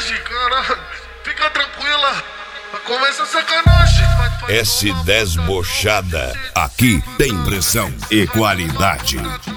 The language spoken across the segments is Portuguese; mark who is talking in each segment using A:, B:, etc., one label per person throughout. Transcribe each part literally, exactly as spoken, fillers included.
A: sacanagem, caralho. Fica tranquila, começa a sacanagem.
B: S dez Bochada, aqui tem pressão e qualidade.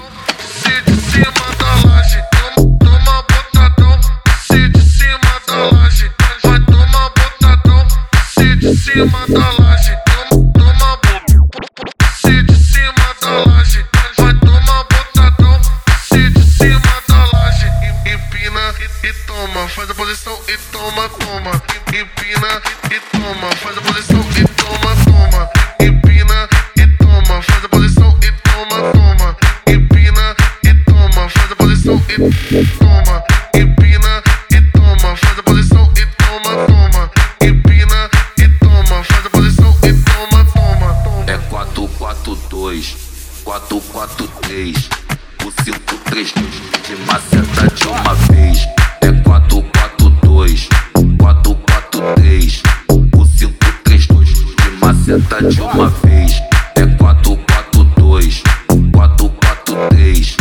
A: Se de cima da laje, toma, toma botadão. Se de cima da laje, vai tomar botadão. Se de cima da laje, toma, toma botadão. Se de cima da laje, vai tomar botadão. Se de cima da laje, empina e, e toma, faz a posição e toma, toma. Empina e toma, faz a posição e toma, toma. Empina e toma, faz a posição e toma, toma. Empina e toma, faz a posição e toma. Empina e toma, faz a posição e toma, toma. Empina e toma, faz a posição e toma, toma.
C: É quatro quatro dois, quatro quatro três, o cinco três dois, de maceta de uma vez. É quatro quatro dois, quatro quatro três, o cinco três dois, de maceta de uma vez. É quatro quatro dois, quatro quatro três,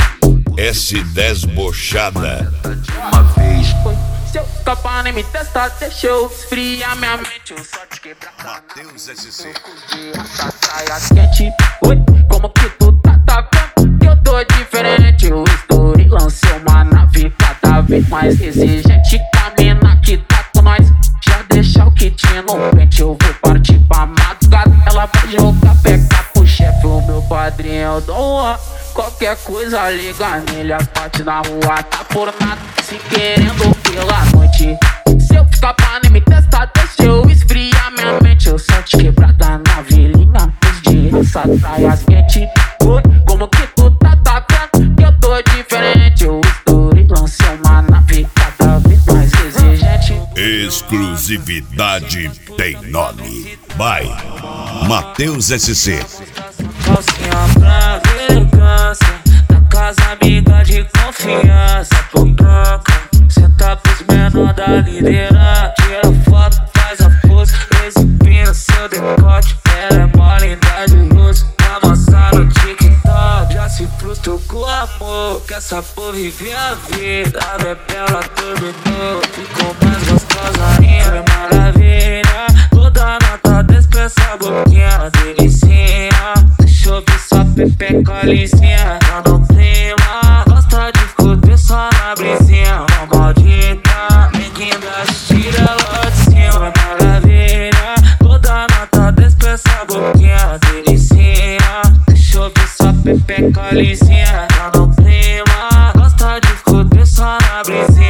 B: S dez Bochada.
C: de uma vez.
D: Se eu escapar nem me testar, deixa eu esfriar minha mente. Eu só te quebrar
B: Matheus S C.
D: saias quente. Oi, como que tu tá atacando? Que eu tô diferente. Eu estourei, lancei uma nave cada vez mais exigente. Camina que tá com nós, já deixa o kit no pente. Eu vou partir pra madrugada, ela vai jogar peca pro chefe. O meu padrinho do Juan, qualquer coisa liga nele. As partes na rua tá por nada, se querendo pela noite. Se eu ficar pra nem me testar, deixa eu esfriar minha mente. Eu só te quebrada na vilinha, os de raça, saias quente. Oi, como que tu tá atacando? Que eu tô diferente. Eu estourei, lancei uma nave cada vez mais exigente.
B: Exclusividade tem nome. Vai, Matheus S C.
E: Calcinha pra elegância, na casa amiga de confiança. Popoca, senta pros menor da liderança. Tira foto, faz a pose, exibindo seu decote. Ela é mó linda de luz, amassar no TikTok. Já se frustrou com amor, que essa porra vive a vida. A bebela terminou, ficou mais gostosa ainda. É maravilha, toda nota despeça a boquinha, delicinha. Deixa eu ver sua pepeca lisinha, tá no clima. Gosta de escutar só na brisinha, uma maldita. Ninguém dá tira lá de cima, é maravilha. Toda nota despeça a boquinha, delicinha. Deixa eu ver sua pepeca lisinha, tá no clima. Gosta de escutar só na brisinha.